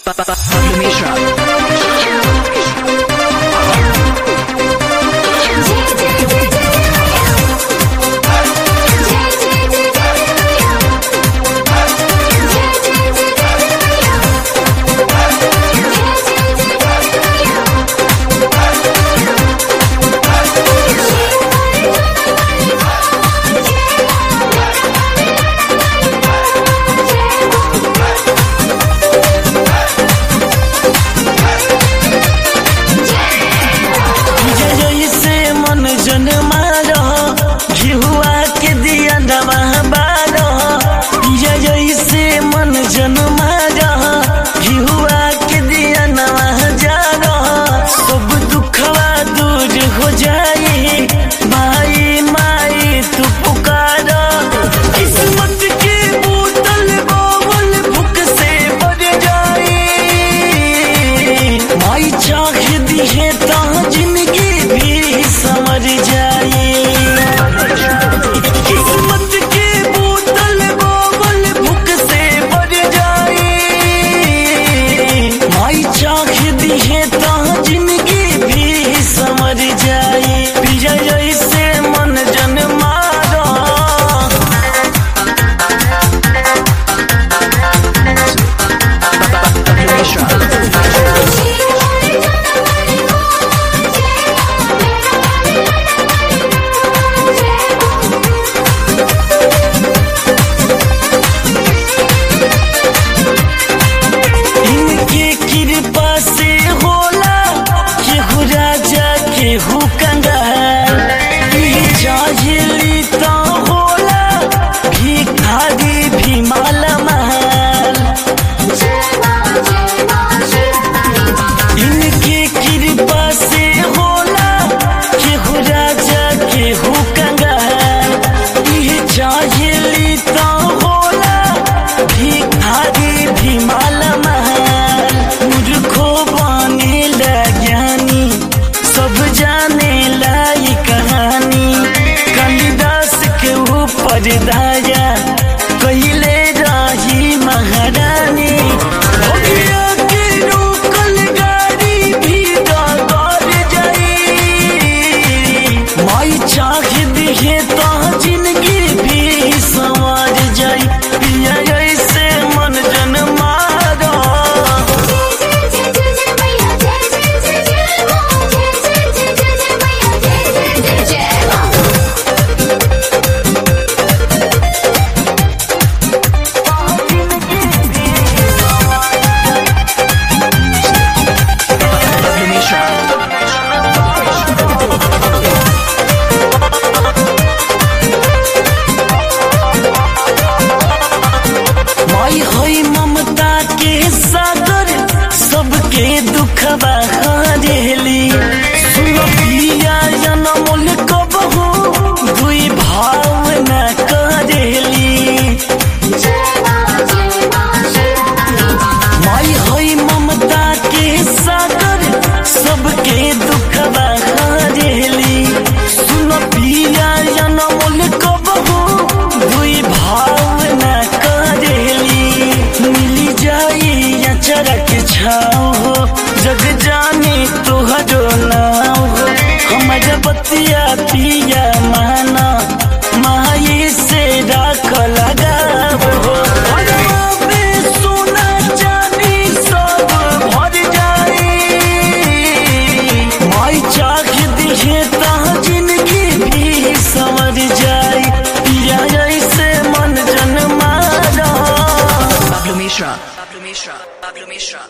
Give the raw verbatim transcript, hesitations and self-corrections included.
Pablo Mishra. दाया कहिले रही महारानी के रोकल गाड़ी भी दौड़ जाई माई चाह दिहे तो जिंदगी भी संवार जाई पिया ऐसे मन जन मारो दुखबा हरेली सुनो पिया जनमोल कबहू दुई भावना करेली माई होई ममता के सागर सबके दुखबा हरेली सुनो पिया जनमोल कबहू दुई भावना करेली मिली जाई अचरा के छाव जग जानी तुहरो नाम हो हमारा बतिया पिया माना माई से राख लगाव हो सोना चांदी सब भर जाई माई चाख दिहे ता जिंदगी भी संवर जाई पिया ऐसे मन जन मारा Pablo Mishra. Pablo Mishra. Pablo Mishra.